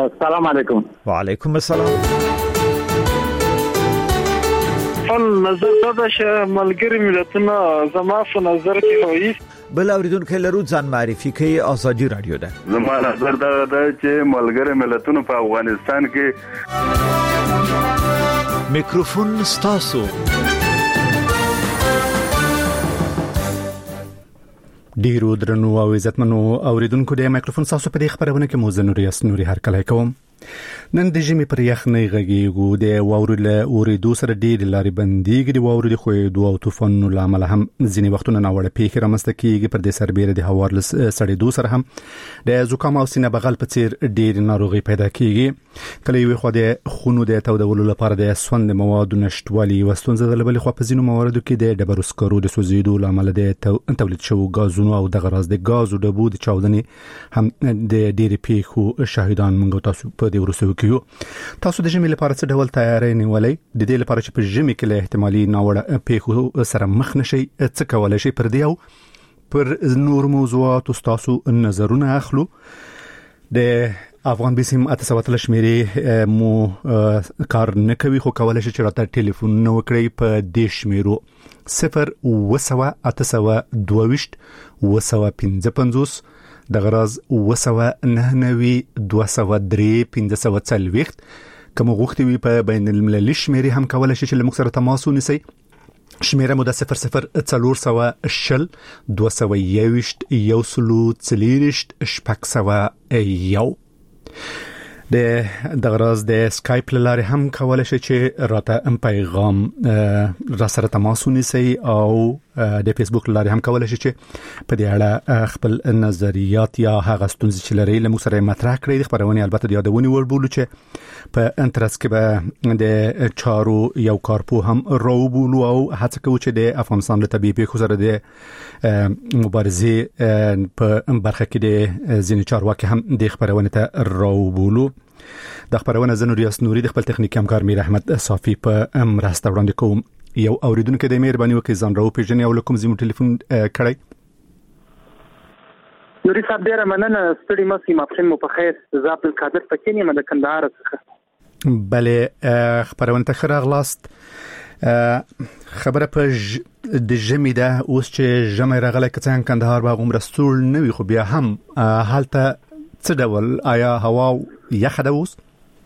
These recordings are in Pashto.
السلام علیکم. وعلیکم السلام. نظر دا چې ملګری ملتونه زما په نظر کې وایي بل اوریدونکو لرو ځان معرفي کوي. ازادي رادیو ده. زما نظر دا چې ملګری ملتونه په افغانستان کې میکروفون ستاسو. ډیرو درنو او عزتمنو اوریدونکو د میکروفون تاسو په دې خبرونه کې موزه نوري هر کله کوم. نن د ژمي پر یخ نه غږیږو د واورو له اورېدو سره ډېر لارې بنديږي. د واورو د خوېدو او طوفانونو لامل هم ځینې وختونه ناوړه پیښې رامنځته کیږي. پر دې سربېره د هوا سړېدو سره هم د زکام او سینه بغل په څیر ډېر ناروغي پیدا کیږي. کله یو خو د خونو د تودولو لپاره د سوند موادو نشټوالي وستونزه د بل خو په ځینو مواردو کې د ډبرو سکرو د سوځیدو لامل د تولید شوو غازونو او د غراز د غازو د بو د چاودنې هم د ډېر پیښو شاهدان موږ تاسو په دې ورسو کیو. تاسو د ژمي لپاره څه ډول تیاری نیولې؟ د دې لپاره چې په ژمي کې له احتمالي ناوړه پیښو سره مخ نشئ څه کولای شئ؟ پر دې او پر نور موضوعات تاسو نظرونه اخلو. د افغان بیسیم 8 شمیرې مو کار نه کوي خو کولای شئ چې راته ټلیفون نو کړئ په دې شمیرو 0 222 د غراز 299 203 1540 کوم غوښتي وي په بین المللي شمیرې هم کولای شي چې لمک سره تماس ونیسئ. شمیره مو د 00 221 1 د غراز د سکایپ لاره هم کولای شي چې راته پیغام را سره تماس ونیسئ او د فیسبوک لاره هم کولای شي چې په دې اړه خپل نظریات یا هغه ستونزې چې لري له موږ سره مطرح کړئ. د خبرونه البته د یادونې وړ بولو چې په انترس کې به د چارو یو کارپو هم راوبولو او هڅه کوو چې د افغانستان له طبيعي پیښو سره د مبارزې په برخه کې د ځینې چارواکي هم د خبرونه ته راوبولو. د خبرونه زنور یاس نوري د خپل تخنیکی همکار میر احمد صافي په مرسته وړاندې کوم. یو اوریدونکو د مهرباني وکړئ ځان راو پیژنې او کوم زموږ ټلیفون کړئ. نوري صاحب ډیره مننه. ستړي مې مفهوم مو په خیر. زه عبد القادر پکینی مده کندهار څخه. بله خبرونه ته خراغلاست. خبره په د ژمي ده اوس چې ژمي راغله کڅان کندهار باغ عمر ستول نه وي خو بیا هم حالته څه ډول آیا هوا یخه ده اوس؟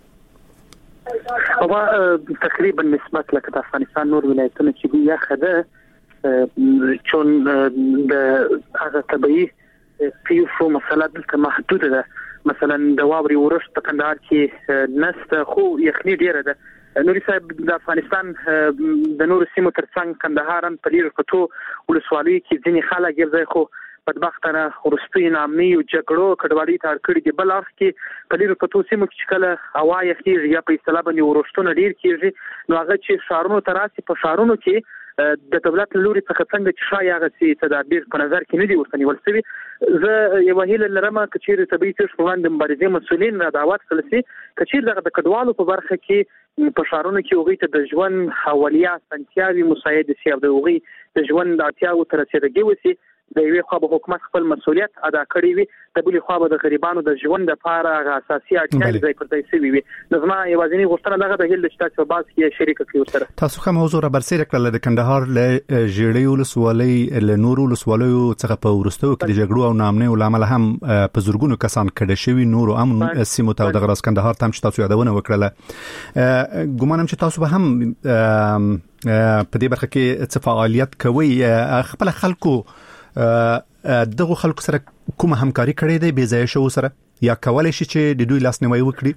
هوا تقریبا نسبت لکه د افغانستان نور ولایتونو چې دی یخه ده چون د هغه طبيعي پیښو مسله دلته محدوده ده. مثلا د واوري ورښت په کندهار کې نست خو یخني ډیره ده. نوري صاحب د افغانستان د نور سیمو ترڅنګ کندهار هم په لیر کتو ولسوالۍ کې ځینې خلک یې ځای خو بدبختانه ورستي نامي او جګړو کډوالۍ ته کړي دی. بل اخ کې په لیر کتو سیمو کې کله هوا یخي یا په اصطلاح باندې ورښتونه ډیر کیږي نو هغه چې شهرونو تراسي په شهرونو کې د دولت لوري څخه څنګه چې شای هغه چې تدابیر په نظر کې نه دي ورته نیول شوی. زه یو هیله لرم چې چیرې طبيعي پیښو باندې مبارزې مسولین را دعوت کړي چې چیرې د کډوالو په برخه کې په شهرونو کې وګړي ته د ژوند حوالیه سنتیاوي مساعده شي او د وګړي د ژوند د اړتیاو تر رسیدګي وسی. د یوې خوا به حکومت خپل مسؤلیت ادا کړی وي د بلې خوا به د غریبانو د ژوند لپاره هغه اساسي اړتیاوې ځای پر ځای شوي وي. نظم یوازینی غوښتنه دغه د هیل چې تاسو باز کې شریک کړئ سره. تاسو کوم موضوع را برسېره کړل د کندهار له ژړې ولسوالۍ له نورو ولسوالیو څخه په ورستو کې د جګړو او نامنې لامل هم په زورګونو کسان کډه شوي نورو امن سیمو ته د غراس کندهار تم چې تاسو یادونه وکړه. ګومانم چې تاسو به هم په دې برخه کې څه فعالیت کوي. خپل خلکو دغه خلکو سره کومه همکاري کړې ده بې ځای شو سره یا کولای شي چې د دوی لاسنیوي وکړي؟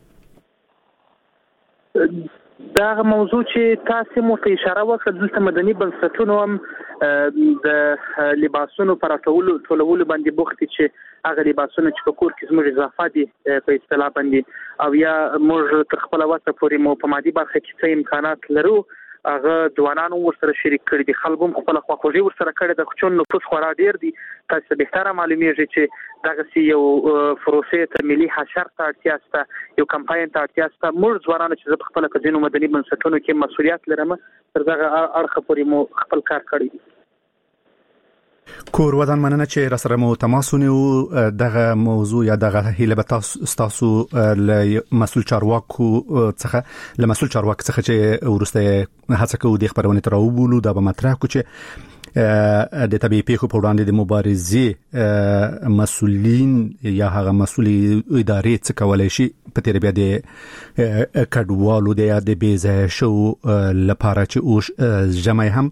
دا موضوع چې تاسو مو ته اشاره وکړه دلته مدني بنسټونو هم د لباسونو پر ټولولو باندې بوخت چې هغه لباسونه چې په کور کې زموږ اضافه دي په اصطلاح باندې او یا موږ تر خپل وخت پورې مو په مادي برخه کې څه امکانات لرو هغه ځوانانو ورسره شریک کړي دي. خلکو خپل خواخوږي ورسره کړي د خچون نفوس خورا ډیر دي. تاسو به تر معلومیږي چې دغه یو پروسې ته ملي حشر ته اړتیا شته یو کمپاین ته اړتیا شته. موږ ځوانانو چې خپل کډینو مدني بنسټونو کې مسؤلیت لرم تر دغه اړخ پورې مو خپل کار کړی. کور ودان مننه چې را سره مو تماس ونیو دغه موضوع یا دغه هیله به تاسو له مسؤل چارواکو څخه چې ورسته هڅه کوي د خبرونه تر وبولو دا به مطرح کو چې د طبيعي پیښو په وړاندې د مبارزې مسؤلین یا هغه مسؤلي ادارې څخه کولای شي په تیر بیا د کډوالو د بیزه شو لپاره چې اوش جمع هم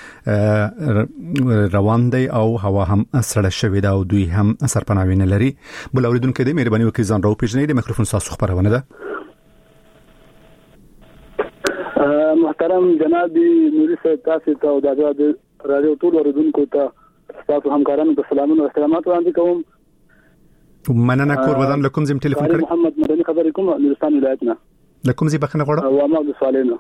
روان دی او هوا هم سړه شوې ده او دوی هم سرپناوینه لري. بل اوریدونکو دې مهرباني وکړئ ځان راو پیژنئ. د میکروفون تاسو خبرونه ده. محترم جناب نوري صاحب تاسو ته او د رادیو ټول اوریدونکو ته تاسو همکارانو ته سلامونه او احترامات وړاندې کوم. مننه. کور ودان لکم زم ټلیفون کړی. محمد مدني خبرې کوم نورستان ولایتنا لکم زی بخنه غواړم. واما د سوالینو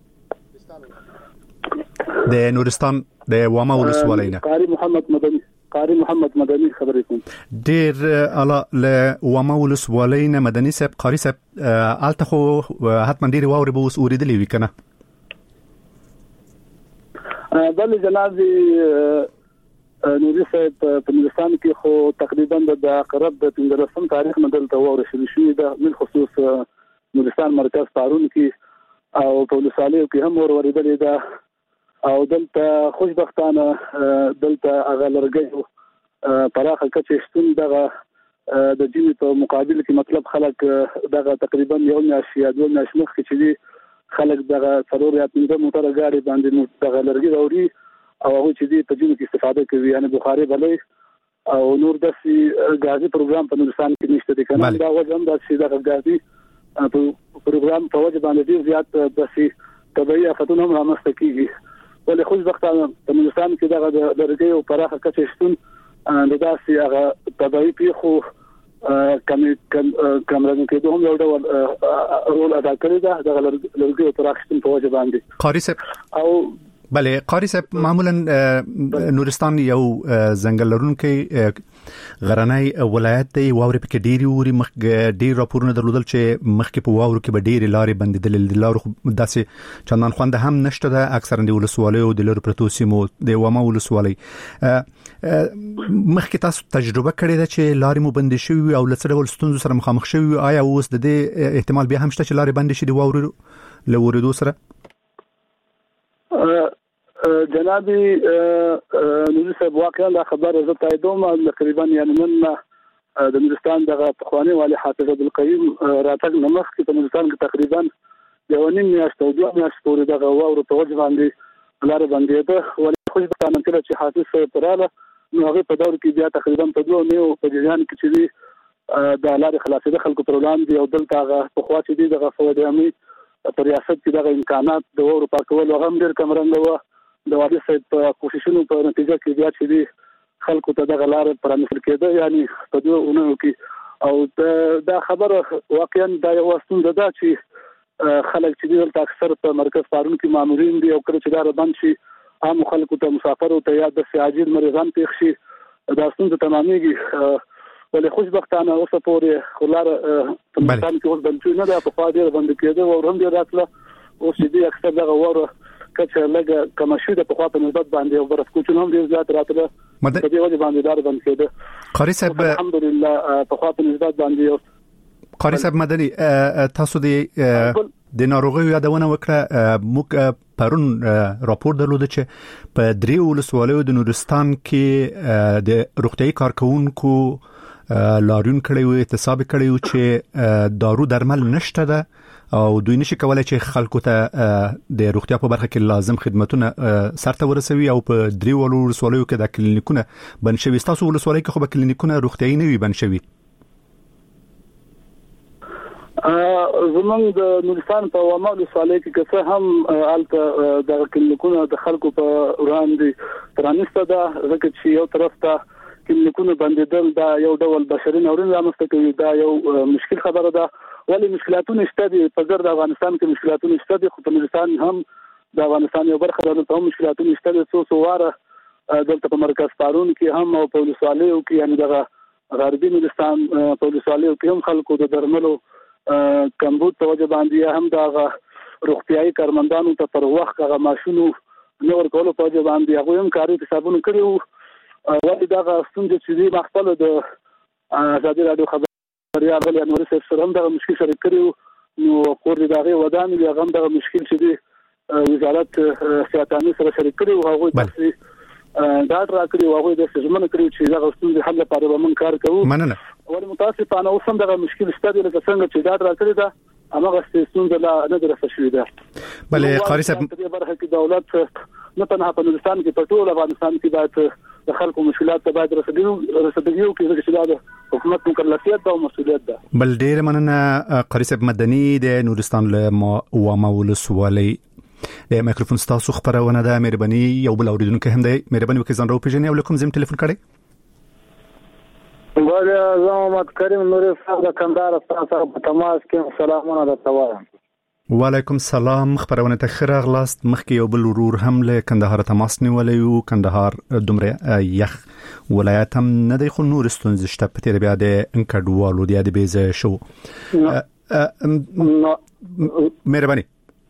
د نورستان د واما ولسوالینا قاری محمد مدني خبرې کوم. ډیر اعلی له واما ولسوالینا مدني صاحب قاری صاحب الته خو حتما ډیر واوري به اوس اوریدلی وی کنه. بل جناب نوري صاحب په نورستان کې خو تقریبا د قرب د 15 تاریخ مدل ته وره شوې ده من خصوص نورستان مرکز پارون کې او په ولسوالیو کې هم ورېدلې ده او دلته خوشبختانه دلته هغه لرګي پراخه کچې شتون دغه د جنې په مقابل کې مطلب خلک دغه تقریبا یو میاشت یا دوه میاشت مخکې چې خلک دغه ضرور یا پنځه موټر غاډي باندې دغه لرګي راوړي او هغه چې دې په جنې کې استفاده کوي یعنی بخاري بلې او نور داسې غازي پروګرام په نورستان کې نشته دي کنه. دا وجه هم دا چې دغه غازي پروګرام په وجه باندې ډیر زیات داسې طبيعي آفتونه هم رامنځته کیږي. ولې خوشبختانه په نورستان کې دغه لرګي او پراخه کچې شتون د داسې هغه طبيعي پیښو کمرنګ کې دوه یو ډول رول ادا کړی دا د لرګي پراخښتون په وجه باندې. قاری صاحب او بله قاری صاحب معمولا نورستان یو ځنګل لرونکي غرنی ولایت دی. واوري پکې ډېری ووري ډېر راپورونه درلودل چې مخکې په واورو کې به ډېری لارې بندېدلې. د لارو داسې چندان خوند هم نشته ده. اکثرا د ولسوالۍ او د لارو پرتو سیمو د واما ولسوالۍ مخکې تاسو تجربه کړې ده چې لارې مو بندې شوي او له څه ډول ستونزو سره مخامخ شوي. آیا اوس د دې احتمال بیا هم شته چې لارې بندې شي د واورو له ورېدو سره؟ جناب نوري صاحب واقعا دا خبر زه تاییدوم تقریبا یعنی نن د نورستان دغه تخوانی والی حافظ عبدالقیوم راتګ نمخ کې په نورستان کې تقریبا یو نیم میاشت او دوه میاشت پورې دغه واورو په وجه باندې لارې بندېده. ولې خوشبختانه کله چې حافظ صاحب پراله نو هغه په دور کې بیا تقریبا په دوه میو په جریان کې چې د لارې خلاصېده خلکو پر وړاندې او دلته هغه په خوا چې دغه فوج امني په ریاست کې دغه امکانات د وورو پاکول او هم ډېر کمرنګ و د وادي صاحب په کوششونو په نتیجه کې بیا چې خلکو ته دغه لار پرانیستل کېده یعنی په دوه اونو کې او دا خبره واقعا دا یو ستونزه ده چې خلک چې دلته اکثر په مرکز پارون کې مامورین دي او کله چې دا بند شي عام خلکو ته مسافر او ته یا د عاجل مریضان پېښ شي دا ستونزه تمامېږي. ولې خوشبختانه اوس پورې خلار په مکان کې اوس بند نه ده په خوا ډیر بند کېده او هم ډیر راتله اوس دې اکثر دغه وره کچه لګه کم شوه د په خوا په نسبت باندې او برف کوچونه هم ډیر زیات راتله په دې وجه باندې دار بند کېده. قاری صاحب الحمدلله په خوا په نسبت باندې قاری صاحب مدني تاسو د ناروغي یادونه وکړه. موږ پرون راپور درلوده چې په درې ولسوالیو د نورستان کې د روغتيایي کارکونکو لاریون کړي او احتساب کړي چې دارو درمل نشته ده او دوی نشي کولای چې خلکو ته د روغتیا په برخه کې لازم خدماتونه سرته ورسوي او په درې ولسوالیو کې د کلینیکونه بند شوي. تاسو ولسوالۍ کې خو به کلینیکونه روغتيایي نه وي بند شوي. زمونږ د نورستان په واما ولسوالۍ کې څه هم الته د کلینیکونو د خلکو په وړاندې پرانیسته ده ځکه چې یو طرف ته کلینیکونه بندیدل دا یو ډول بشري ناورین رامنځته کوي. دا یو مشکل خبره ده. ولې مشکلاتونه شته دي په ګرد افغانستان کې مشکلاتونه شته دي خو په نورستان هم د افغانستان یو برخه ده ته مشکلاتونه شته دي. څو واره دلته په مرکز پارون کې هم او په ولسوالیو کې یعنی دغه غربي نورستان په ولسوالیو کې هم خلکو د درملو کمبود په وجه باندې هم دا روغتيایي کارمندانو ته پر وخت هغه ماشونو نور کولو په وجه باندې هغه هم کاري حسابونه کړو ولې دا ستونزې چې مخبل د ازادي رادیو خبريال غلي انور سره هم د مشکل شریک کړو نو کور دې دغه ودان دی هغه د مشکل چې وزارت سیاستاني سره شریک کړو هغه د دا راکړي هغه د سجمن کړی چې دا ستونزې حل لپاره به من کار کوو مننه ولې متاسفانه اوس هم د مشکل ستاسو لکه څنګه چې دا راکړي دا هغه ستونزې لا نه درسه شوې ده بلې قاری صاحب په برخه کې دولت نه تنها په افغانستان کې په ټول افغانستان کې باید د خلکو مشکلات ته باید رسیدګي وکړي چې دا د حکومت مکلفیت او مسؤلیت ده. بل ډیر مننه قاری صاحب مدني د نورستان له ولسوالۍ د میکروفون تاسو خبرونه ده مهرباني یو بل اوریدونکو هم دی مهرباني وکړئ ځان راوپېژنئ او کوم زم ټلیفون کړئ. بله محمد کریم نوري صاحب د کندهار سره په تماس کې سلامونه درته وایم. وعلیکم السلام خبرونه ته خیر غلاست مخکې یو بل ورور هم له کندهار تماس نیولې او کندهار دومره یخ ولایت هم نه دی خو نور ستونزې شته په تیر بیا د انکډوالو د بیزه شو مهرباني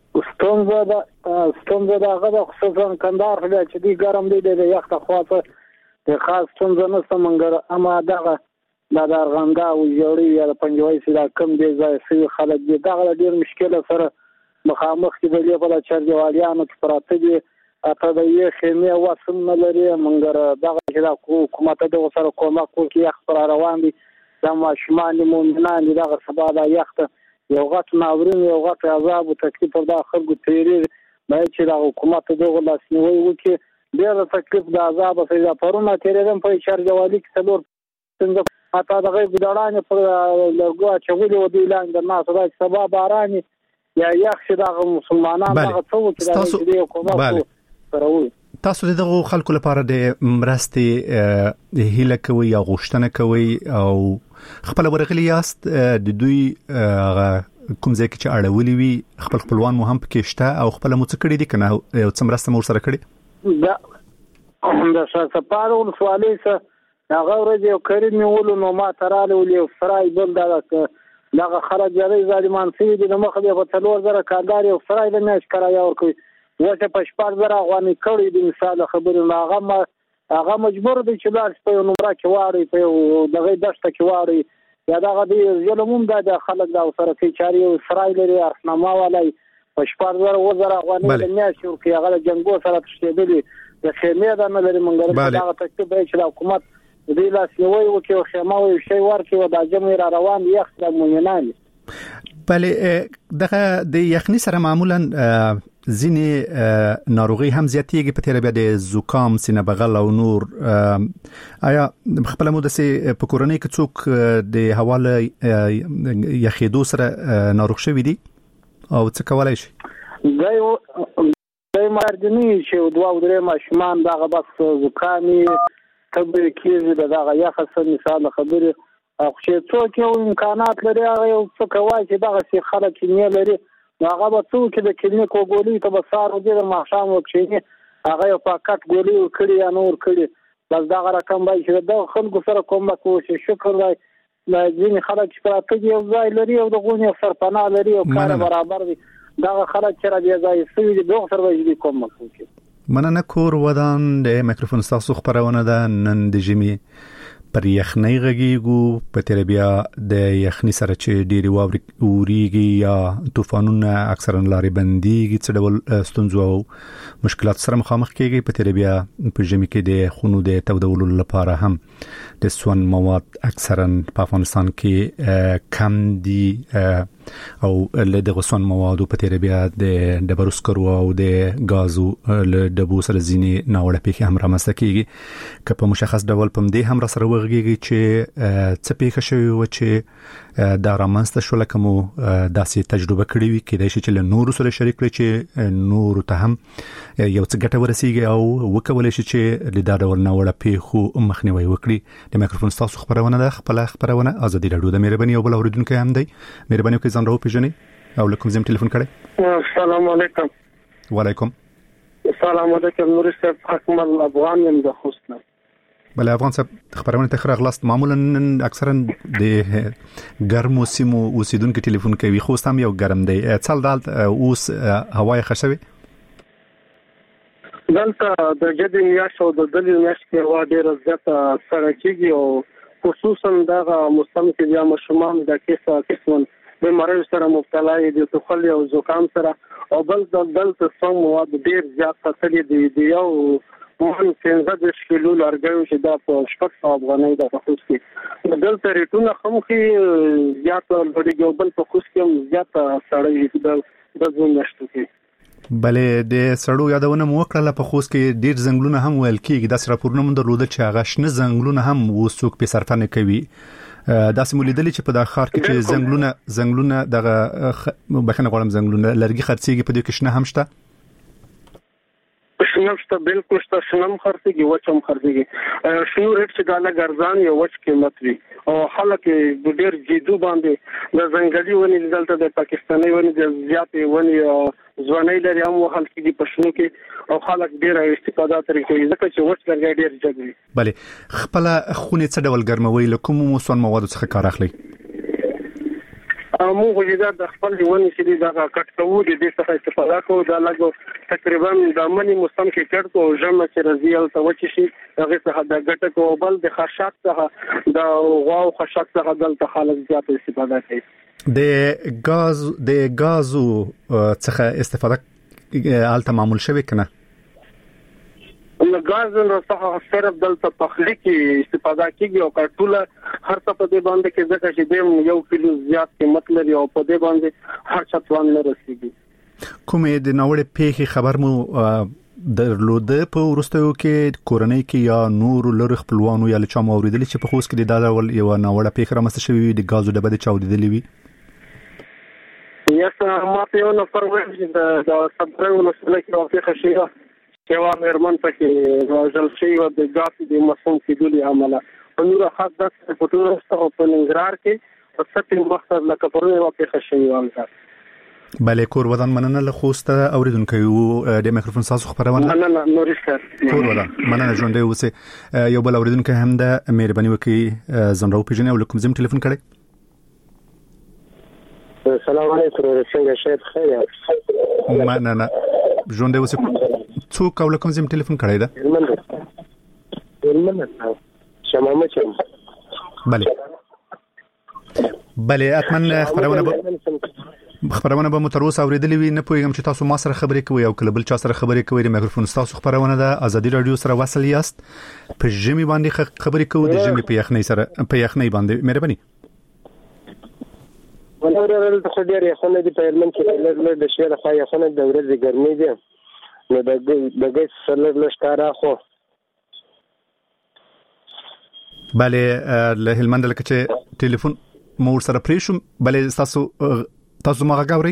ستونزه دا غدا خصوصا کندهار چې دی ګرم دی د یخ ته خواته د خاص ستونزه نشته منګر اما دغه د ارغنده او جوړي یا د پنځوي سره کم دی ځای سي خلک دي دغه ډیر مشکله سره مخامخ دي په بل چرجوالیانو پراته دي اته د یې خیمه واسم نه لري منګر دغه چې د حکومت د سره کومک کوي یخ پر روان دي د ماشومان مونږ نه دغه سبا د یخ یو غټ ناورین یو غټ عذاب او تکلیف پر د خلکو تیری باید چې د حکومت دغه لاسنیوي وکړي ډیر تکلیف د عذاب په پرونه تیرېدم په چرجوالي کې څلور څنګه اته دغه ګډاړانه پر لګو چغولي ودی لاندې نه سره سبا باران یا یخ د مسلمانانو هغه څو چې د حکومت سره وي تاسو دغه خلکو لپاره د مرستې هیله کوي یا غوښتنه کوي او خپل ورغلی یاست د دوی کوم ځای کې چې اړولي وي خپلوان مو هم پکې شته او خپل مو څه کړی دي کنه یو څه مرسته مو سره کړی د سپارو ولسوالۍ سره هغه ورځ یو کریم نیولو نو ما تراله ولې فرای بل دغه خلک جری ظالمان سي دي نو مخه په 3000 کاندار یو فرای د نش کرایا ورکوي وڅ په 4000 غواني کړی د مثال خبرونه هغه مجبور دي چې لاس په نمبر کې واري په دغه دشت کې واري یا دغه دی ظلموم د خلک دا سره کې چاري فرای لري ارنامه ولای په 4000 غواني د نش ورکي هغه جنگو سره تشديدي د خیمه د نه لري منګر دا تکتب چې حکومت دې لاس یو وکي خیمه او شی ورکي و د جمهور روان یخ د مونږ بلې دغه د یخني سره معمولا ځینې ناروغي هم زیاتېږي په تیر بیا د زکام سینه بغل او نور آیا خپل مو د سي په کورونی کې څوک د حواله یخېدو سره ناروغ شوی دي او څه کولای شي دای مارجنی چې دوه درې ماشومان دغه بس زکامي تبر کېږي دغه یخ سره مثال خبره او چې څوک یو امکانات لري هغه یو څه کوي چې دغه سي خلک نه لري هغه به څوک د کلینیک وګولي ته به سار ودی د ماښام وکړي هغه یو پاکټ ګولي کړی یا نور کړی بس دغه رقم به چې د خلکو سره کوم کوشش شکر وای ځینې خلک چې پراته دي یو ځای لري او د غونې سرپناه لري او کار برابر دي دغه خلک چې را دی ځای سوي دي دوه سره وایي کوم کوي مننه کور ودان د میکروفون تاسو خبرونه ده نن د جمی پر یخنۍ غږیږو په تیر بیا د یخنۍ سره چې ډېری واوريږي یا طوفانونه اکثرا لارې بنديږي څه ډول ستونزو او مشکلات سره مخامخ کیږي په تیر بیا په جمی کې د خونو د تودولو لپاره هم د سون مواد اکثرا په افغانستان کې کم دي او له دغه سون موادو په تیر بیا د ډبرو سکرو او د غازو له ډبو سره ځینې ناوړه پیښې هم رامنځته کیږي که په مشخص ډول په دې هم را سره وغږیږي چې څه پیښه شوی و چې دا رامنځته شو لکه مو داسې تجربه کړې وي کېدای شي چې له نورو سره شریک کړئ چې نورو ته هم یو څه ګټه ورسیږي او وکولای شي چې له دا ډول ناوړه پیښو مخنیوي وکړي د میکروفون تاسو خبرونه ده خپل خبرونه ازادي راډیو د مهرباني او بل اوریدونکو هم دی مهرباني وکړئ ځان راوپېژنئ او لکم زم ټلیفون کړئ السلام علیکم وعلیکم السلام علیکم نور صاحب اکمل افغان یم د خوست بل افغان صاحب خبرونه ته خره غلاست معمولا اکثرا د ګرمو سیمو اوسیدونکو ټلیفون کوي خو سم یو ګرم دی څل دال اوس هوای خشوي دلته د جدي میاشت او د دلی میاشت کې هوا ډیره زیاته سړه کېږي او خصوصا دغه موسم کې بیا ماشومان د قسم بیماریو سره مبتلا دي د تخل او زکام سره او بل دلته څنګه مواد ډیر زیات خطرې دي یو مهم څنګه د شکلو لارګو چې دا په شپږ افغانۍ د خصوص کې دلته ریټونه هم کې زیات لوړیږي او بل په خصوص کې زیات سړی د ځون نشته کې بلې د سړو یادونه مو وکړه په خوست کې ډیر ځنګلونه هم ویل کېږي د راپورونه مونږ درلوده چې هغه شنه ځنګلونه هم وسوک په صرف نه کوي دا سیمولیدل چې په دغه خار کې چې ځنګلونه دغه بخنه غواړم ځنګلونه لرګي خرڅيږي په دې کې شنه هم شته شنو بالکل شته شنم خرڅيږي وچم خرڅيږي شنو ریټ چې داله ګرځان یو وچ قیمت وي او خلک ډېر جدو باندې د ځنګلي ونی دلته د پاکستاني ونی د زیاتې ونی ځواني لري هم وحل کېږي په شنو کې او خلک ډېر استفاده ترې کوي ځکه چې وچ لرګي ډېر جګوي بله خپل خونې څه ډول ګرموي لکه موسون مواد څخه کار اخلي مو غوډه د خپل ونی چې دا کټ کوو د دې څخه استفاده کوو دا لګو تقریبا د منی موسم کې کټ کو جمع چې رضیل ته وچی شي هغه څخه د ګټه کو بل د خشاک څخه د غواو خشاک څخه دلته خلک زیات استفاده کوي د غازو څخه استفاده الته معمول شوی کنه غاز نو څخه صرف دلته پخلی کې استفاده کیږي او کټوله هر څه په دې باندې کې ځکه چې د یو کیلو زیات قیمت لري او په دې باندې هر څه توان نه رسیږي کومې د نوړې پیخي خبر مو درلوده په ورستیو کې کورنۍ کې یا نور لری خپلوانو یا لچا موریدل چې په خوست کې د ډول یو نوړه پیخ رامسته شوی د غازو ډبه د چاودیدلې وي یا ما په یو نفر وایي چې د صبرو مسله کې واقع شي یو مېرمن پکې راځل شي او د غاټي د مسوم کېدلې عمله په نور خاص د فوټو او په ننګرهار کې په ستیم وخت لکه پرونه واقع شي والله بله کور ودان مننه له خوست اوریدونکو د میکروفون ساسو خبرونه مننه نورشتر کور ودان مننه ژوندې اوسه یو بل اوریدونکو هم د مهرباني وکي زنراو پیژنې او کوم زم ټلیفون کړي السلام علیکم څنګه شید خیر مننه ژوندې اوسه څوک او کوم زم ټلیفون کړی دا شمامه چم بله اتمن خبرونه به متروس اوریدلې وي نه پوهیږم چې تاسو ما سره خبرې کوئ او کله بل چا سره خبرې کوئ د میکروفون تاسو خبرونه د ازادي رادیو سره وصل یاست په جمی باندې خبرې کوو د جمی په یخنۍ سره په یخنۍ باندې مهرباني ولر د خدای یخنۍ د پیرمن کې له د شهر خو یخنۍ د ورځې ګرمي دي نو د ګیس سره لشکاره خو بله له هلمند لکه چې ټلیفون مور سره پریشم بله تاسو ما غاوري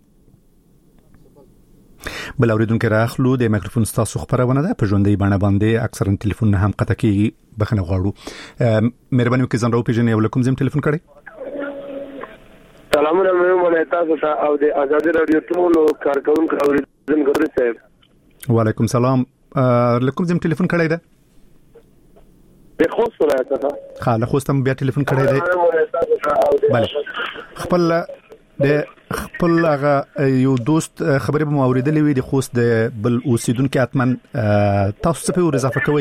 بل اوریدونکو راخلو د میکروفون تاسو خبرونه ده په ژوندۍ باندې اکثرا ټلیفون نه هم قطع کیږي بخنه غواړو مهرباني وکړئ زنده پیژنې او کوم زم ټلیفون کړئ سلامونه مې تاسو ته او د ازادي رادیو ټول کارکونکو اوریدونکو صاحب وعلیکم سلام لکم زم ټلیفون کړی ده د خوست ولایت څخه خاله خوستم بیا ټلیفون کړی دی بله خپل هغه یو دوست خبرې به مو اوریدلې وي د خوست د بل اوسیدونکو اتمن تاسو څه په اضافه کوئ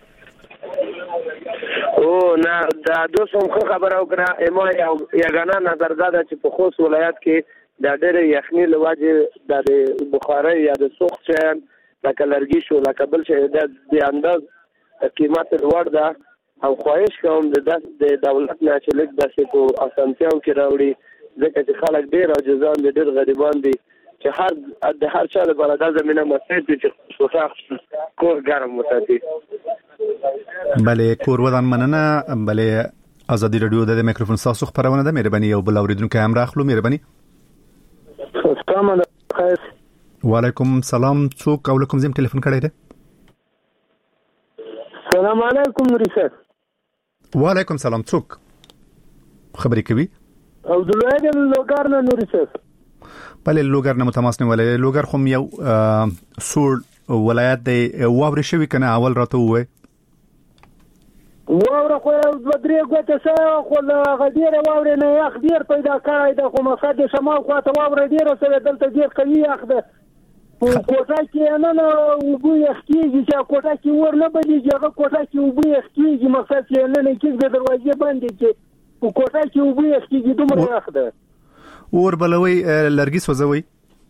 او نه دا دوست هم خبره وکړه ما یګانا نظر دا چې په خوست ولایت کې د ډېر یخنۍ لواجه د بخاري یا د سوخت شین لکه لرګي شو لکه بل شي د انداز قیمت لوړ ده او خواهش کوم د دولت نه چې لږ داسې په اسانتیاو کې راوړي ځکه چې خلک ډېر عاجزان دي ډېر غریبان دي چې د هر چا لپاره دا زمينه مساعد دي چې سوخت کور ګرم وساتي بله کور ودان مننه بله ازادي رادیو د میکروفون تاسو خبرونه ده مهرباني یو بل اوریدونکو هم راخلو مهرباني السلام علیکم وعلیکم سلام څوک او کوم زم ټلیفون کړی ده السلام علیکم ریسات وعلیکم سلام څوک خبرې کوي عبد الله د لوګر نه نورسس بله لوګر نه متماس نه ولې لوګر خو یو سور ولایت دی واوري شوی کنه اول راته وای واوره خو بدري غوته سره خو غدير واوره نه اخدير پیدا کړای د خو مخده شمال خو ته واوره ډیره سره دلته ډیر قوي اخده کوټه کې نه وبو یختیږي چې کوټه کې ور نه بلیږي هغه کوټه کې وبو یختیږي مقصد چې نه کې د دروازې باندې کې کوټه کې وبو یختیږي دومره وخت ده ور بلوي لرګي سوځوي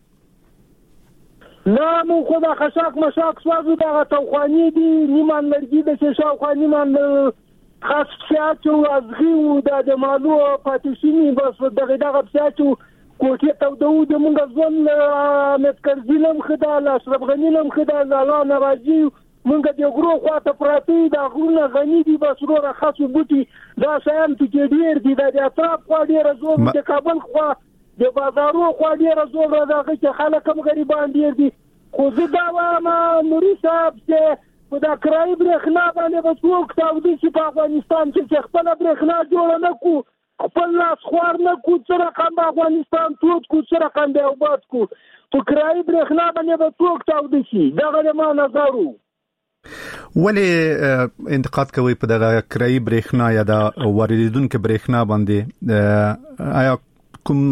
نه مو خو دا خشاک مشاک سوځو دا توخوانی دي نیمان لرګي د شاوخوانی مان خاصیات او ازغي او د مالو پاتشيني بس دغه بساتو کوټه ته د مونږ ځون متکرزینم خدای اشرف غنیلم خدای الله ناراضي مونږ د غرو خواته پراتی دا غرونه غنی دي بس وروره خاصو بوتي دا شان ته ډیر دي د اطراف خو ډیر زور د کابل خو د بازارو خو ډیر زور راغی چې خلک هم غریبان دي خو زه دا وایم نوري صاحب چې دا کرای برېښنا باندې به څوک تاودي چې په افغانستان کې خپل برېښنا جوړ نه کو خپل لاس خور نه کو چې رقم افغانستان ټول کو چې رقم دی او باد کو په کرای برېښنا باندې به څوک تاودي شي دا غره ما نظرو ولی انتقاد کوي په دغه کرای برېښنا یا د واردونکو برېښنا باندې آیا کوم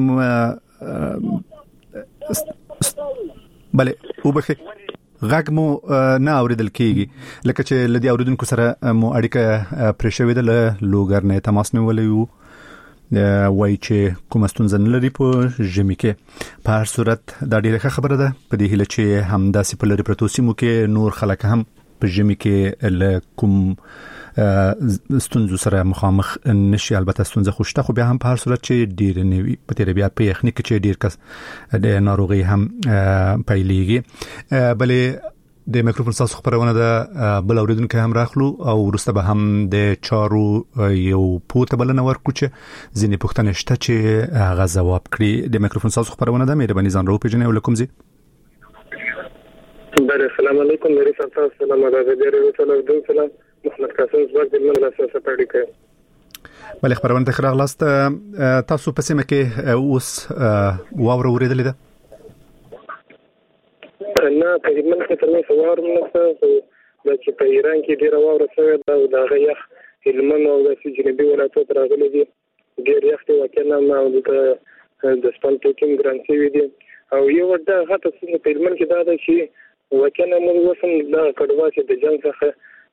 بله وبخي غږ مو نه اوریدل کیږي لکه چې لدی اوریدونکو سره مو اړیکه پرېښوي د لوګر نه تماس نیولې وو وای چې کوم ستونزه لري په ژمي کې په هر صورت دا ډیره خبره ده په دې هله چې همداسې په لري پروتو سیمو کې نور خلک هم په ژمي کې کوم ستونزو سره مخامخ نشي البته ستونزه خوشته خو بیا هم په هر صورت چې ډیر نوي په تیر بیا په یخني کې چې ډیر کس د ناروغي هم پایلېږي بلې د میکروفون تاسو خبرونه ده بل اوریدونکو هم راخلو او ورسته به هم د چارو یو پوت بلنه ورکو چې ځینې پوښتنه شته چې هغه ځواب کړي د میکروفون تاسو خبرونه ده مهرباني ځان راو پیژنئ ولکم زی السلام علیکم مری صاحب السلام علیکم محمد قاسم زواج د منځ سره پړی کوي بل خبرونه ته راغلاست تاسو په سیمه کې اوس واوره اوریدلې ده نه تقریبا څه سوار نه څه چې په ایران کې ډیر واوره شوې ده او دا غیخ هلمند او د جنوبي ولایتونو راغلي دي ډیر یخ دی وکنه ما د سپان ټوکین ګرانسي دي او یو دا هڅه څنګه په هلمند کې دا ده چې وکنه موږ وسم دا کډواسي د جنگ څخه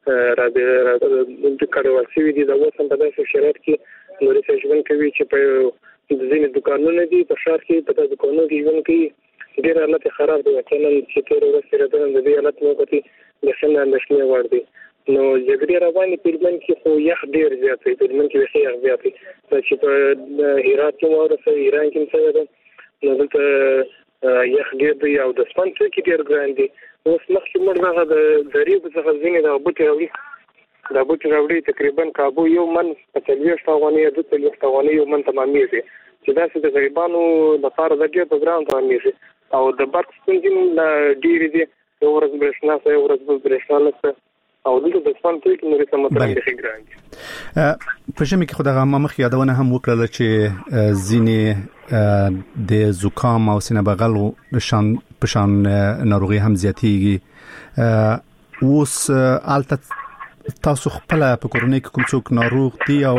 د کډواسي دي دا وسم په داسې شرایط کې نورې ژوند کوي چې په ځینې دکانونو دي په ښار کې په دکانونو کې ژوند کوي ډیر حالت خراب دی وکنه چې تیر ورځ سره د دې حالت نو کوي د څنګه اندېښنې وړ دي نو جګړې روانې په هلمند کې خو یخ ډیر زیات دی په هلمند کې یخ زیات دی چې په هرات کې ورسره ایران کې څه ده نو دلته یخ ډیر دی او د سپان کې ډیر ګران دی اوس مخکې موږ هغه د ضریب څخه ځینې د بوټي راوړي تقریبا کابو یو من په 40 افغانۍ د 40 افغانۍ یو من تمامېږي چې دا چې د غریبانو لپاره د ډیر په ګران تمامېږي او د برق ستونزې ډیر دي یو ورځ برېښنا یو ورځ برېښنا نشته او دلته د سپان کې نورې سمتران دي ګران دي په ژمي کې خدای مخ یادونه هم وکړل چې ځینې د زکام او سینه بغل په شان ناروغي هم زیاتېږي اوس البته تاسو خپل په کورونی کې کوم څوک ناروغ دي او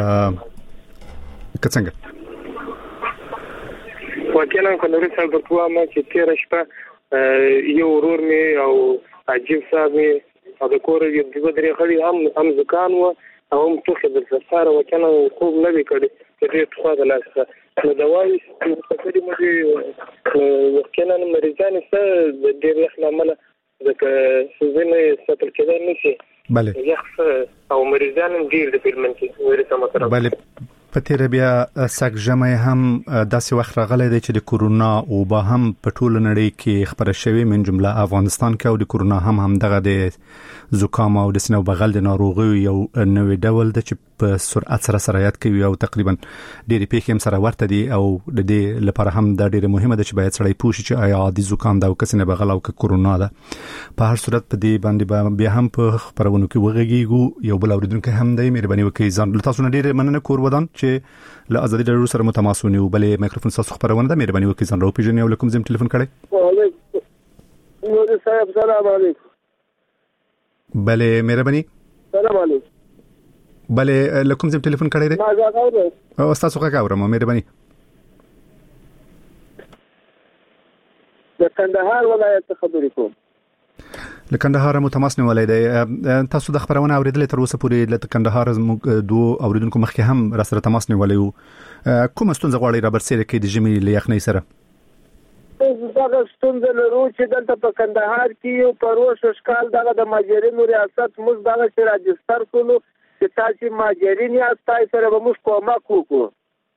څنګه وکیلان کولای شي د توه ما چې تیر شپه یو ورور می او عجیب صاحب می او د کور یو د درې غړي هم ځکان و او هم توخه د سره وکیلان خوب نه وکړي چې دې توه د لاسه نو دوايي په دې مې وکیلان مریضان سره د ډېر اخلامله ځکه سوزنه ستل کېدای نشي بله یخ او مریضان ډېر د فلمن کې ورته مطلب بله په تیر بیا سګ جمع هم داسې وخت راغلی دی چې د کورونا او به هم په ټول نړۍ کې خبره شوې من جمله افغانستان کې او د کورونا هم دغه د زکام او د سینې بغل د ناروغي یو نوې ډول د چې په سرعت سره سرایت کوي او تقریبا ډېری پیښې هم سره ورته دي او د دې لپاره هم د ډېر مهمه ده چې باید سړی پوښي چې آیا د زکام دا او سینې بغل او کورونا ده په هر صورت په دې باندې بیا هم په خبرونو کې وغږیږو یو بل اوریدونکو هم دی مهرباني وکړئ ځان تاسو نه ډېر مننه کور ودان چې له ازادي راډیو سره متماسونی او بلې میکروفون تاسو خبرونه ده مهرباني وکړئ ځان راو پیژنئ او کوم زم ټلیفون کړئ وعلیکم صاحب سلام علیکم بلې مهرباني سلام علیکم بلې لکم زم ټلیفون کړئ دی ما ځاګاوره او تاسو ښه کاوره مهرباني د د کندهار ولایت خبرې کوم. له کندهار مو تماس نیولای دی. تاسو د خبرونه اوریدلې تر اوسه پورې له کندهار دوه اوریدونکو مخکې هم را سره تماس نیولای وو. کوم ستونزه غواړي را برسېره کې د ژمي له یخنۍ سره؟ دغه ستونزه لرو چې دلته په کندهار کې یو پروش ښکال دغه د ماجرینو ریاست موږ دغه چې راجستر کولو چې تاسو ماجرین یاستای سره به موږ کومک وکړو.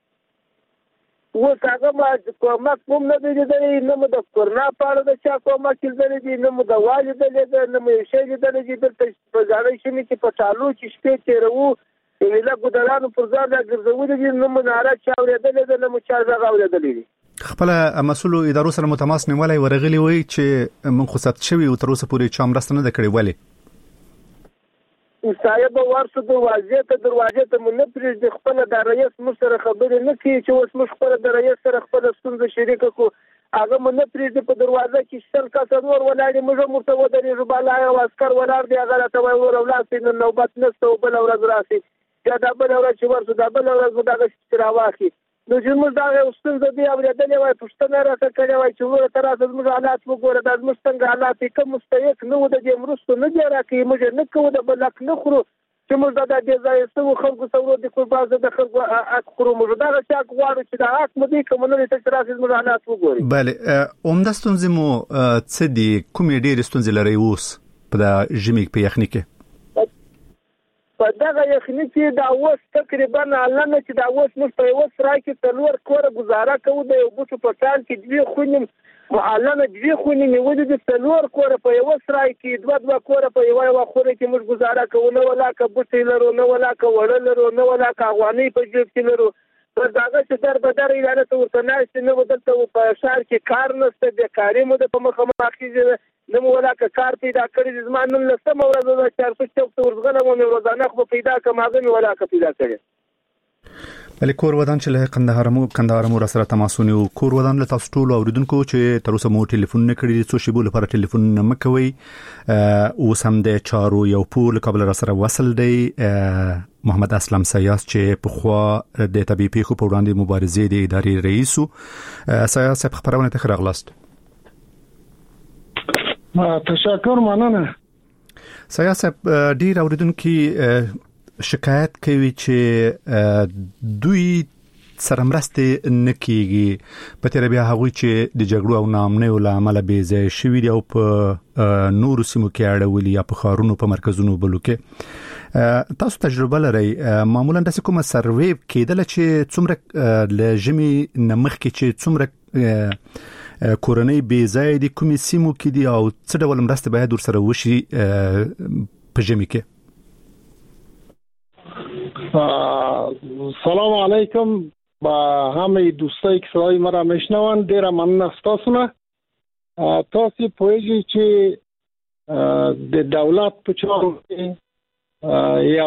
اوس هغه ما کومک هم نه دی لیدلی، نه مو د کورنا په اړه د چا کومک لیدلی دی، نه مو د والي لیدلی دی، نه مو یو شی لیدلی دی. دلته په ځانۍ شمې کې په ټالو چې شپې تېروو ایله ګودرانو پر ځان راګرځولي دي، نه مو ناره چا اورېدلی دی، نه مو چا غږ اورېدلی دی. خپل مسؤلو ادارو سره متماس نیولای ورغلی وي چې من خو ثبت شوی او تر اوسه پورې چا مرسته نه کړې. ولې صاحب ورسو دروازې ته مونږ پرې خپل د رئیس مو سره خبرې نه کوي چې اوس موږ خپل د رئیس سره خپل ستونزه شریک کو، هغه مونږ پرې په دروازه کې شل کس نور ولاړ موږ مرته ودرې جباله او عسكر ولاړ دی، هغه ته وای ورولاسي نو نوبت نشته او بل ورځ راسي یا دا بل ورځ چې ورسو دا بل ورځ دغه ستراواخي. نو چې موږ دا ستونزه دی اورېدلې وای پښتنه راته کړې وای چې ور تر اوسه موږ حالات وګوره د مستنګ حالات کوم مستحق نه و د دې مرستو نه دی راکې موږ نه کوو د بلک نه خورو چې موږ د دې ځای سو خلکو سره د قربازه د خلکو حق خورو. موږ دا چې غواړو چې دا حق مو دي کوم نه ته تر اوسه موږ حالات وګوري. بله اومده ستونزې مو څه دي؟ کومې ډېرې ستونزې لري اوس په د ژمي په یخنۍ کې؟ په دغه یخنۍ کې دا اوس تقریبا علنه چې دا اوس موږ په یو سرای کې تلور کوره گزاره کوو د یو بوټو په ټال کې دوی خونې معلنه دوی خونې نیولې د تلور کوره په یو سرای کې دوه کوره په یو خوره کې موږ گزاره کوو، نه ولاکه بوټي لرو، نه ولاکه وړه لرو، نه ولاکه افغاني په جیب کې لرو. پر دغه چې در بدر اداره ته ورته ناشته نه ودلته په شهر کې کار نشته، بیکاري مو د په مخه ماخیږي، نه مو ولاکه کار پیدا کړی زما نن لسمه ورځ ده 400 ورځغله مو روزانه خو پیدا کوم هغه مې ولاکه پیدا کړی. بل کور ودان چې له کندهار مو را سره تماسونه او کور ودان له تاسو ټول اوریدونکو چې تر اوسه مو ټلیفون نه کړی څو شی بول لپاره ټلیفون نه مکوي. اوس هم د چارو یو پول قبل را سره وصل دی محمد اسلم سیاس چې په خوا د طبيعي پیښو په وړاندې مبارزې د ادارې رئیس سیاس په خبرونه ته راغلاست. تشکر مننه. سیاس ډیر اوریدونکو شکایت کوي چې دوی سره مرسته نه کیږي په تیر بیا هغه چې د جګړو او نامنۍ ول عمل به ځای شوی دی او په نورو سیمو کې اړولي یا په خارونو په مرکزونو بلو کې تاسو تجربه لرئ معمولا د کومه سروې کېدل چې څومره لژمي نمخ کې چې څومره کورنۍ به ځای د کومې سیمو کې دی او څه ډول مرسته باید ور سره وشي په ژمي کې؟ سلام علیکم با همه دوستایی که صدای مرا میشنوند. دیر ممنون از تاسونه. تاسو پوهیږئ چې د دولت په چارو کې یا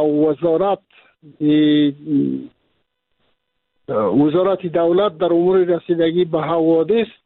وزارت دولت در امور رسیدگی به حوادث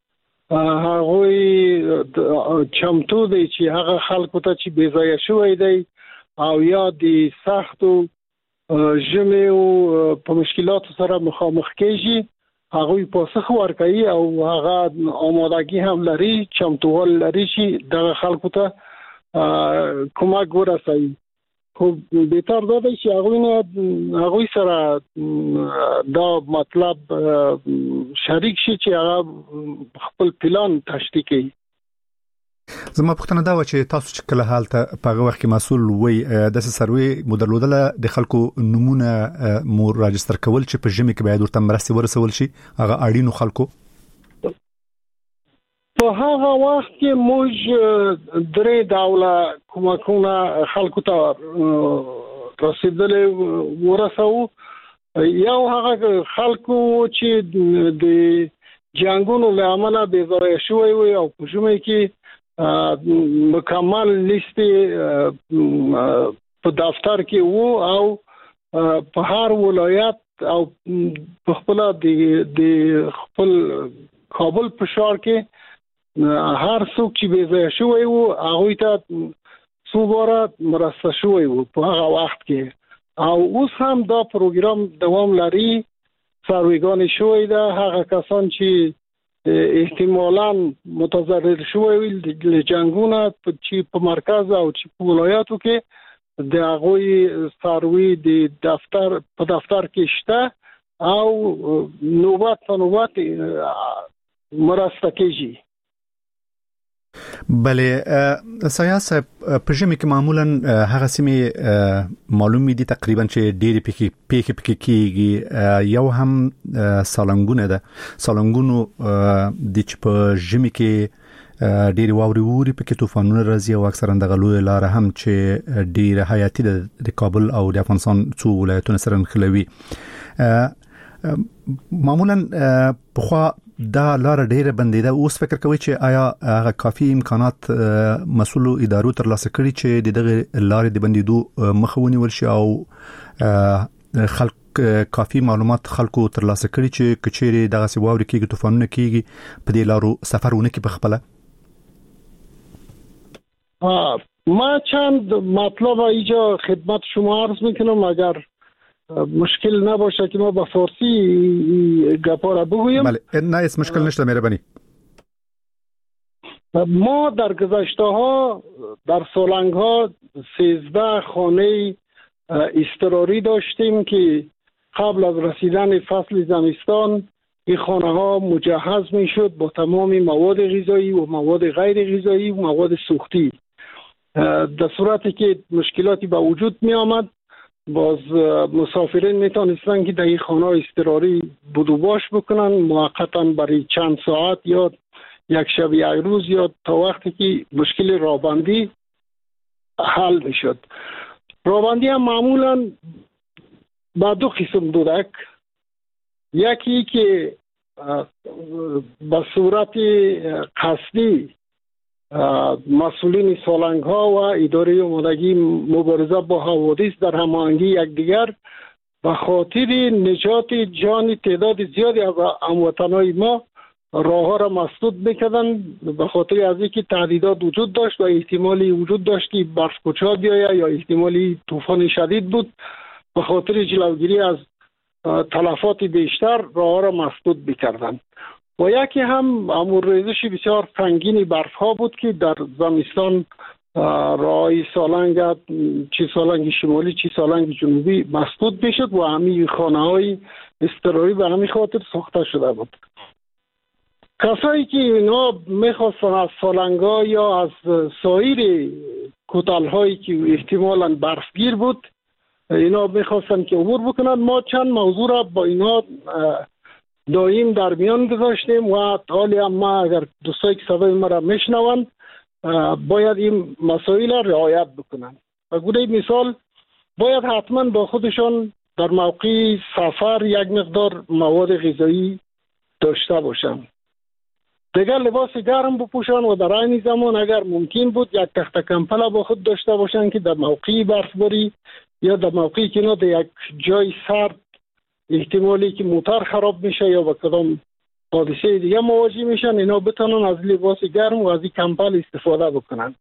هغه چمتو دی چې هغه خلکو ته چې بې ځایه شوی دی او یا د سختو ژمي او په مشکلاتو سره مخامخ کیږي هغه پاسخ ورکوي او هغه آمادگی هم لري، چمتووال لري چې دغه خلکو ته کمک ورسوي. خو بهتر دا دی چې هغوی سره دا مطلب شریک شي چې هغه خپل پلان تشریح کړي. زما پوښتنه دا و چې تاسو چې کله حالت په هغه وخت کې مسؤل وي د سروي مدرلودله د خلکو نمونه مو راجستر کول چې په ژمي کې باید ورته مرستې ورسول شي هغه اړینو خلکو؟ په هغه وخت کې موږ درې ډوله کومکونه خلکو ته رسیدلې ورسو. یو هغه خلکو چې د جنگونو له امله بې ځایه شوي وي او په ژمي کې مکمل لیست په دفتر کې وو او په هر ولایت او په خپل د خپل کابل په شهر کې هر څوک چې بې ځایه شوی وو هغوی ته څو باره مرسته شوی وو په هغه وخت کې. او اوس هم دا پروګرام دوام لري، سرویګانې شوی ده. هغه کسان چې احتمالاً متضرر شوی جنگونه چی په مرکز او چی په ولایاتو کې د هغوی څاروي د دفتر کې شته او نوبت په نوبت مرسته کیږي. بله سیاست صاحب په ژمي کې معمولا هغه سیمې معلومې دي تقریبا چې ډېری پکې کېږي یو هم سالنګونه ده سالنګونو د چې په ژمي کې ډېری واوري پکې طوفانونه راځي او اکثرا د غلو لار هم چې ډېر حیاتي د کابل او د افغانستان څو ولایتونو سره نښلوي. معمولا بخوا دا لار ډیره بندیده. اوس فکر کوي چې آیا هغه کافي امکانات مسؤلو ادارو تر لاسه کړي چې دغه لارې د بندیدو مخه ونیول شي او خلک کافي معلومات خلکو تر لاسه کړي چې کچېری دغه سی واوري کېږي طوفانونه کېږي په دې لارو سفرونه کې په خپل ما چند مطلب اینجا خدمت شما عرض میکنم اگر مشکل نباشه که ما با فارسی گپا را بگویم. بله نه اس مشکل نشته مهربانی. ما در گذشته ها در سالنگ ها 13 خانه اضطراری داشتیم که قبل از رسیدن فصل زمستان این خانه ها مجهز می شد با تمام مواد غذایی و مواد غیر غذایی و مواد سوختی. در صورتی که مشکلاتی به وجود می آمد باز مسافرین میتونستن که در این خانه اضطراری بود و باش بکنن موقتا برای چند ساعت یا یک شب یک روز یا تا وقتی که مشکل رابندی حل میشد. رابندی هم معمولا با دو قسم بودک. یکی که به صورت قصدی مسئولین سالنگ ها و اداره آمادگی مبارزه با حوادث در هماهنگی یکدیگر به خاطر نجات جان تعداد زیادی از هموطنان ما راه ها را مسدود میکردن به خاطر از اینکه تهدیدات وجود داشت و احتمالی وجود داشت که برف‌کوچا بیاید یا احتمالی طوفان شدید بود. به خاطر جلوگیری از تلفات بیشتر راه ها را مسدود میکردن. و یکی هم ریزش بسیار سنگین برف ها بود که در زمستان راهی سالنگ چی سالنگ شمالی چی سالنگ جنوبی مسدود میشد و همین خانه های اضطراری به همین خاطر ساخته شده بود. کسایی که اینا میخواستن از سالنگ ها یا از سایر کوتل هایی که احتمالاً برفگیر بود اینا میخواستن که عبور بکنن. ما چند موضوع را با اینا دائم در میان گذاشتیم و حالی هم ما اگر دوستایی که صدای ما را میشنوند باید این مسائل را رعایت بکنن. و گونه مثال باید حتما با خودشان در موقع سفر یک مقدار مواد غذایی داشته باشن. دیگر لباس گرم بپوشن و در این زمان اگر ممکن بود یک تخت کمپل با خود داشته باشن که در موقع برفباری یا در موقعی که اینا در یک جای سرد احتمالی که موتور خراب میشه یا با کدام حادثه دیگه مواجه میشن اینا بتونن از لباس گرم و از این کمپل استفاده بکنن.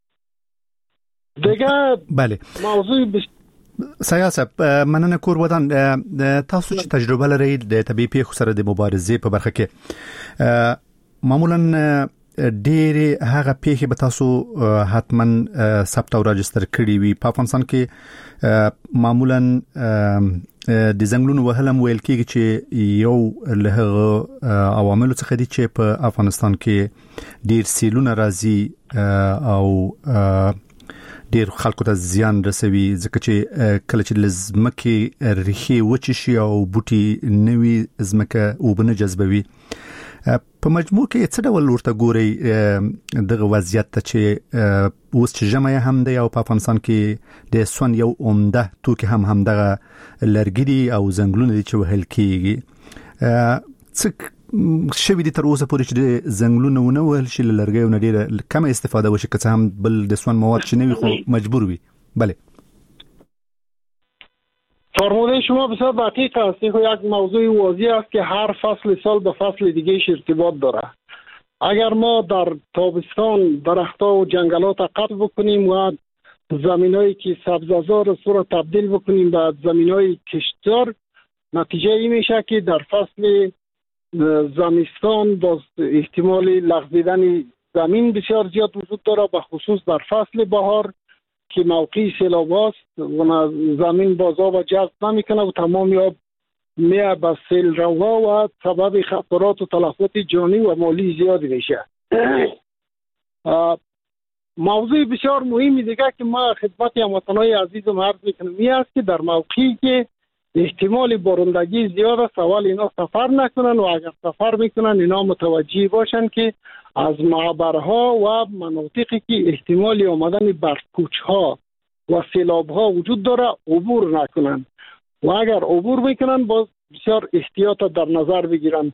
دیگه بله موضوع سیاست مننه کور ودان تاسو چې تجربه لرئ د طبيعي پیښو سره د مبارزې په برخه کې معمولا ډېر هغه پیښې به تاسو حتما ثبت او راجستر کړی وي. په افغانستان کې معمولا د زنګلونو وهلم ویل کېږي چې یو له عواملو څخه دي چې په افغانستان کې ډېر سیلونه راځي او ډېر خلکو ته زیان رسوي ځکه چې کله چې لزمکه ریخي وچی شي او بوټي نوي زمکه وبنه جذبوي. په مجموع کې څه ډول ورته ګوري دغه وضعیت ته چې اوس چې جمعه هم دی او په افغانستان کې د سون یو عمده توکي هم دغه لرګي او زنګلونه دي چې وهل کېږي. څه شوی دي تر اوسه پورې چې د زنګلونه ونه وهل شي لرګي نه ډېره کم استفاده وشي که هم بل د سون مواد چې نوي خو مجبور وي. بله فرموده شما بسیار دقیق است. یک موضوع واضح است که هر فصل سال به فصل دیگه ارتباط داره. اگر ما در تابستان درخت‌ها و جنگلات قطع بکنیم و زمینایی که سبززار را تبدیل بکنیم به زمینای کشتزار نتیجه این میشه که در فصل زمستان باز احتمال لغزیدن زمین بسیار زیاد وجود داره، به خصوص در فصل بهار که موقع سیلاب است و زمین باز آب جذب نمیکنه و تمام آب میه به سیل روا و سبب خطرات و تلفات جانی و مالی زیادی میشه. موضوع بسیار مهمی دیگه که ما خدمت هموطنان عزیزم عرض میکنم این است که در موقعی که احتمال بارندگی زیاد است، اول اینا سفر نکنن و اگر سفر میکنن اینا متوجه باشن که از معبرها و مناطقی که احتمال آمدن برفکوچها و سیلابها وجود داره عبور نکنن و اگر عبور میکنن باز بسیار احتیاط در نظر بگیرن.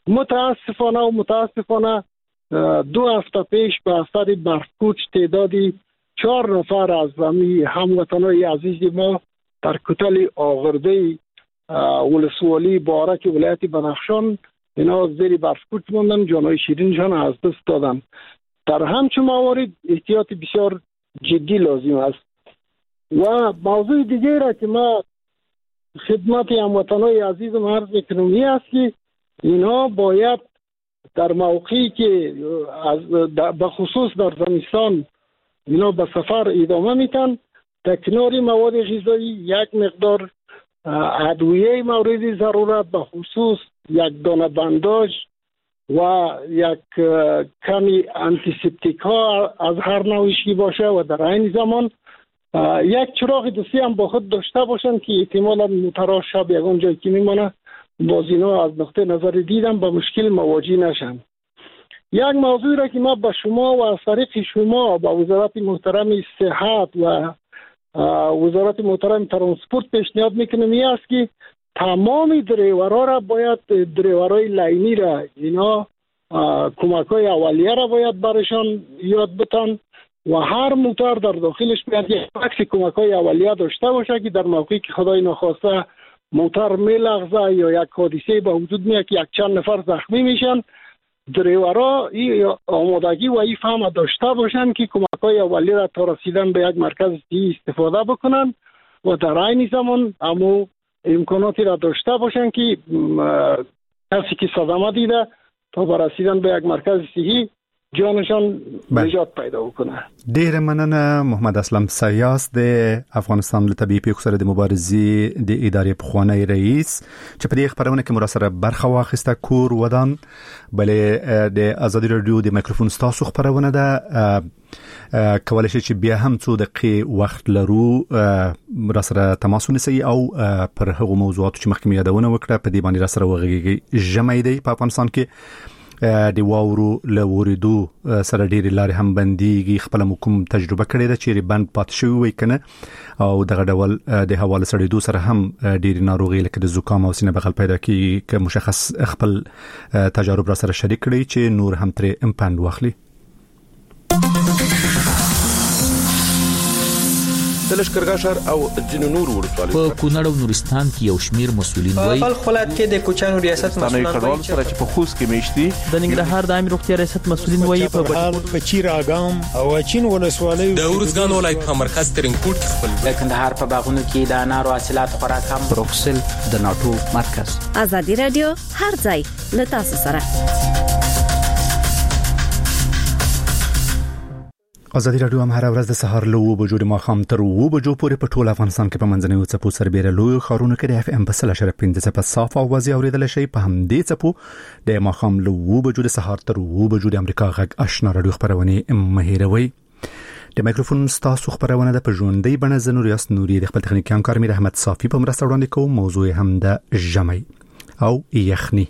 متاسفانه 2 هفته پیش به اثر برفکوچ تعدادی 4 نفر از هموطنان عزیز ما در کوتل آغرده ولسوالی بارک ولایت بنفشان اینا زیر برفکوچ موندن، جانهای شیرینشان از دست دادن. در همچون موارد احتیاط بسیار جدی لازم است. و موضوع دیگه را که ما خدمت هموطنان عزیزم عرض میکنم این است که اینا باید در موقعی که به خصوص در زمستان اینا به سفر ادامه میتن، در کنار مواد غذایی یک مقدار ادویه مورد ضرورت به خصوص یک دانه بنداژ و یک کمی آنتیسپتیک ها از هر نوعی باشه و در این زمان یک چراغ دستی هم با خود داشته باشن که احتمالا متراش شب یکان جایی که میمانه باز اینا از نقطه نظر دیدم به مشکل مواجه نشن. یک موضوع را که ما به شما و از طریق شما با وزارت محترم صحت و وزارت محترم ترانسپورت پیشنهاد میکنم این است که تمام دریورها را باید دریورهای لاینی را اینا کمک‌های اولیه را باید برشان یاد بتن و هر موتور در داخلش باید یک بکس کمک‌های اولیه داشته باشه که در موقعی که خدای نخواسته موتور میلغزه یا یک حادثه به وجود میاد که یک چند نفر زخمی میشن، دریورها این آمادگی و این فهم داشته باشن که کمک‌های اولیه را تا رسیدن به یک مرکز صحی استفاده بکنن و در عین زمان همو امکاناتی را داشته باشن که کسی که صدمه دیده تا برسیدن به یک مرکز صحی جانشان نجات پیدا وکنه. ډیر مننه محمد اسلم سیاس د افغانستان له طبيعي پیښو سره د مبارزې د ادارې پخوانی رئیس چې په دې خبرونه کې مرسته برخه واخیسته کور ودان بلې د ازادي رادیو د میکروفون ستاسو خبرونه ده کولای شي چې بیا هم څو دقیقې وخت لرو را سره تماس ونیسئ او پر هغو موضوعاتو چې مخکې یادونه وکړه په دې باندې را سره وغږیږئ. ژمی دی په افغانستان کې د واورو له ورېدو سره ډېرې لارې هم بندېږي. خپله مو کوم تجربه کړې ده چیرې بند پاتې شوي وي که نه، او دغه ډول د هوا له سړېدو سره هم ډېرې ناروغۍ لکه د زکام او سینه بغل پیدا کېږي که مشخص خپل تجارب را سره شریک کړئ چې نور هم ترې پند واخلي. د لشکرګاه ښار او ځینو نورو ولسوالیو په کونړ او نورستان کې یو شمیر مسؤلین وایي په خپل ولایت کې د کوچانو ریاست مسؤلین وایي سره چې په خوست کې میشتي د ننګرهار د عامه روغتیا ریاست مسؤلین وایي په چیراګام او چین ولسوالیو د ورزګان ولایت په مرکز ترنګپورټ کې خپل د کندهار په باغونو کې د انارو حاصلات خورا کم. بروکسل د ناتو مرکز. ازادي رادیو هر ځای له تاسو سره. ازادي رادیو هم هر ورځ د سهار له 9 بجو د ماښام تر 9 بجو پورې په ټول افغانستان کې په منځنیو څپو سربېره لوی ښارونو کې د اف ام په 100.5 څپه صاف او واضح اورېدل شي. په همدې څپو د ماښام له 9 بجو د سهار تر 9 بجو د امریکا غږ آشنا رادیو خبرونه مهیروي. د میکروفون ستاسو خبرونه د پژوندۍ بڼه زنور یاس نوري د خپل تخنیکي همکار میر احمد صافي په مرسته وړاندې کوم. موضوع هم د ژمی او یخني.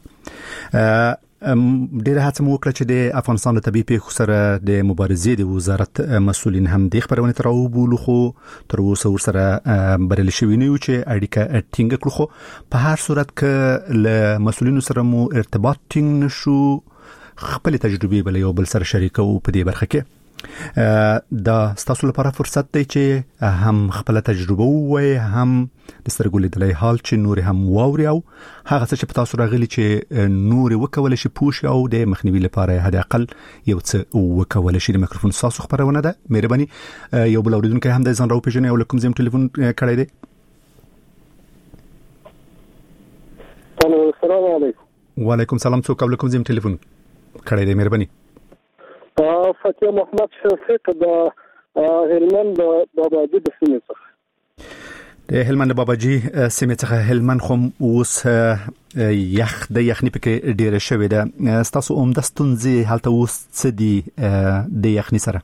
ډیره هڅه مو وکړه چې د افغانستان د طبيعي پیښو سره د مبارزې د وزارت مسؤلین هم د خبرونه تر او بولو خو تر اوسه ورسره بریالي شوي نه یو چې اړیکه ټینګ کړو. خو په هر صورت کې له مسؤلینو سره مو ارتباط ټینګ نشو، خپل تجربې بل یو بل سره شریکو په دې برخه کې. دا ستاسو لپاره فرصت دی چې هم خپل تجربه ووایي، هم د سترګو لیدلای حال چې نور هم واوري او هغه څه چې په تاسو راغلي چې نور وکول شي پوښ او د مخنیوي لپاره هدا اقل یو څه وکول شي. د میکروفون تاسو خبرونه ده. مهرباني یو بل اوریدونکو هم د ځان راو پیژنې او کوم زم ټلیفون کړی دی. السلام علیکم. وعلیکم سلام. څوک قبل کوم زم ټلیفون کړی دی مهرباني؟ فتح محمد شفیق د هلمند باباجي د سیمې څخه. د هلمند باباجي سیمې څخه. هلمند خو اوس یخني پکې ډیره شوې ده. تاسو عمده ستونزې هلته اوس څه دي د یخني سره؟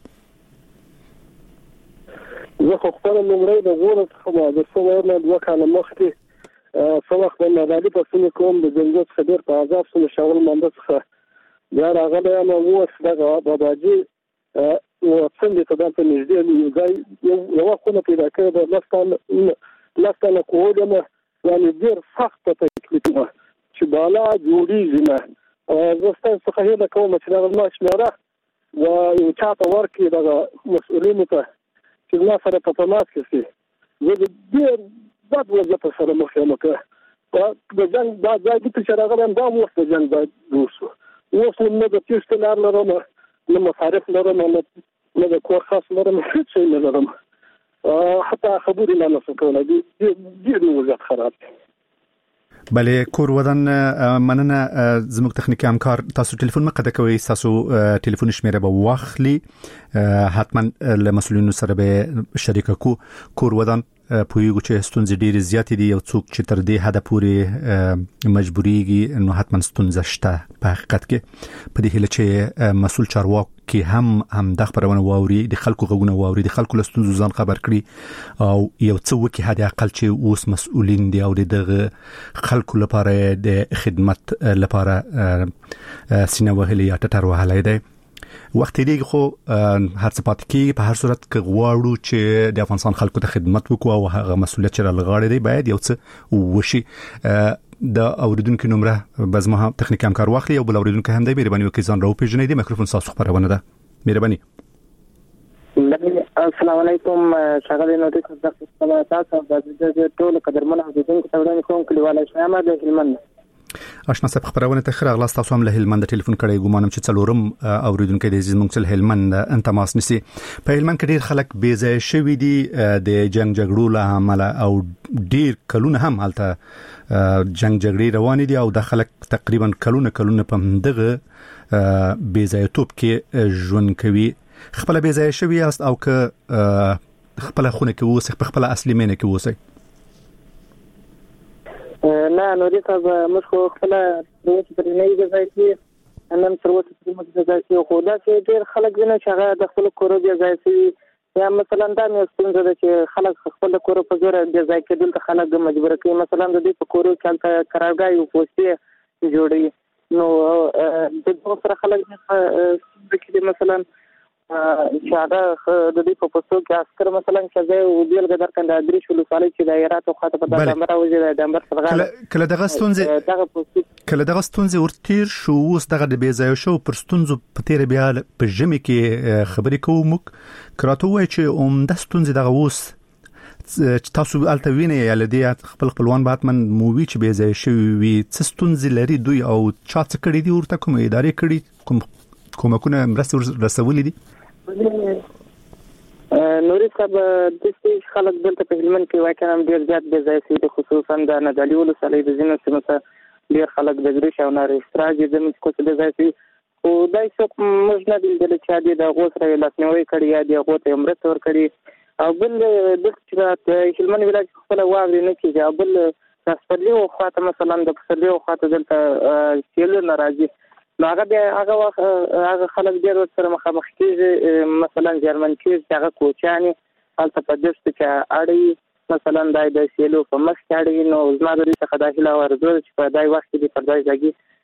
زه خو خپل لومړی د غوړ څخه د څومره 2 کاله مخکې څوخ په مداري په سیمه کوم د جنګ څخه ډیر په عذاب سره شاول منده څخه بیا راغلی نو اوس دغه باباجي او څنګه ته د نږدې یو خونه پیدا کړې د لاسته کوډمه یعنی ډیر سخت تکلیف چې بالا جوړیږي نه. زه ستاسو څخه هیله کوم چې دا ما شماره و یو چاته ورکړي د مسؤلینو ته چې ما سره په تماس کې شي. زه ډیر بد وضعیت سره مخ یم که د جنګ دا ځای چې راغلم دا وخت د جنګ وشو. اوس نو د تیښتې لار لرم، نه مصارف لرم، نه د کور خاص لرم، هیڅ شی نه لرم. حتی خبرې نه نشم کولی. ډېر وضعیت خراب دی. بله کور ودان مننه. زموږ تخنیکی همکار تاسو ټلیفون مقطع کوي، تاسو ټلیفون شمیره به واخلي، حتما له مسؤلینو سره به شریک کو. کور ودان پویګو چې ستونزې ډېرې زیاتې دي، یو څوک چې تر دې حد پورې مجبوريږي نو حتما ستونزه شته. په حقیقت کې په دې هله چې مسؤل چارواکي هم د خبرونه واوري، د خلکو غوونه واوري، د خلکو له ستونزو ځان خبر کړي او یو څه وکړي حد اقل چې اوس مسؤلین دي او دغه خلکو لپاره د خدمت لپاره سینه وهلي یا ټټر وهلي دی. وخت دی خو هر څه پات کې په هر صورت کې غواړو چې د افغانستان خلکو ته خدمت وکړو او هغه مسؤلیت چې لغاړي دی باید یو څه وشي. د اوریدونکو نمبر بزما تخنیکی همکار واخلي او بل اوریدونکو هم دی مهرباني وکړئ ځان راو پیژنئ. د میکروفون تاسو خبرونه ده مهرباني. السلام علیکم. څنګه نو د تاسو د ټول قدرمن اوریدونکو ته وړاندې کوم کلیواله شامل د هلمند آشنا صاحب خبرونه ته خره غلاس تاسو هم له هلمند ټلیفون کړی ګومانم چې څلورم اوریدونکو د عزیز مونږ له هلمند انتماس نسی. په هلمند کې ډیر خلک بې ځای شوی دي د جنگ جګړو له امله او ډیر کلونه هم هلته جنگ جګړې روان دي او د خلک تقریبا کلونه په دغه بې ځای توپ کې ژوند کوي. خپل بې ځای شوی است او که خپل خونه کې اوسه خپل اصلي مینه کې اوسه نه نو دې ته موږ خو خپل پروت پر نه یې ځای کې نن پروت پر موږ ځای کې خو دا چې ډېر خلک نه چې هغه د خپل کورو دی ځای کې یا مثلا دا مې ستونزه ده چې خلک خپل کورو په زور دی ځای کې دلته خلک مجبور کوي. مثلا د دې په کورو کې حالت قرارداد او پوسټي جوړي نو د دوسر خلک کې مثلا چې هغه د دې په پوسټو کې عسكر مثلا چې زه او بیل غدار کنده درې شلو سالي چې دایره ته خاطر په دمر او د دمر سره کله دغه ستونزې ورتیر شو اوس دغه د بیځای شو پر ستونزو په تیر بیا په جمی کې خبرې کوم کراته وای چې د ستونزې دغه اوس تاسو الټوینه یا لدی خپلوان باتمن مووی چې بیځای شو وی څه ستونزې لري دوی او چا څه کړی دی ورته کوم ادارې کړی کومکونه مرسته رسولې دي؟ نوري صاحب د دې خلک دلته په هلمند کې واقعا ډېر زیات بې ځای سي، خصوصا د نادالیولو سالي د ځینو سیمو ته ډېر خلک د ګریش او نار استراج د موږ څه بې ځای سي او دای څوک موږ نه دي چې د غوسره لاسنیوي کړی یا د غوته مرسته ور کړی او بل د هلمند ولایت خپل واوري نه کیږي او بل تاسو او خاطر مثلا د پسلیو خاطر دلته سیل ناراضي هغه خلک ډېر سره مخامخ کیږي. مثلا جرمن کې هغه کوچاني حالت په دې چې اړي مثلا د سیلو په مخ کې اړي نو زما د دې څخه داخله ورزول چې په دای وخت کې پردای ځای